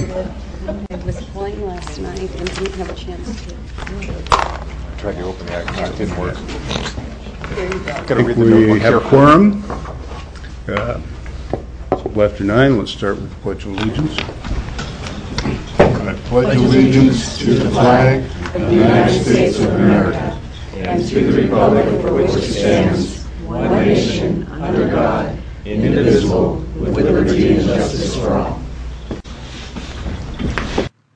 I was playing last night and didn't have a chance to. Tried to open that, it didn't work. There you go. Gotta read the We notebook have a carefully. quorum. After 9, let's start with the Pledge of Allegiance. I pledge allegiance to the flag of the United States of America and to the republic for which it stands, one nation, under God, indivisible, with liberty and justice for all.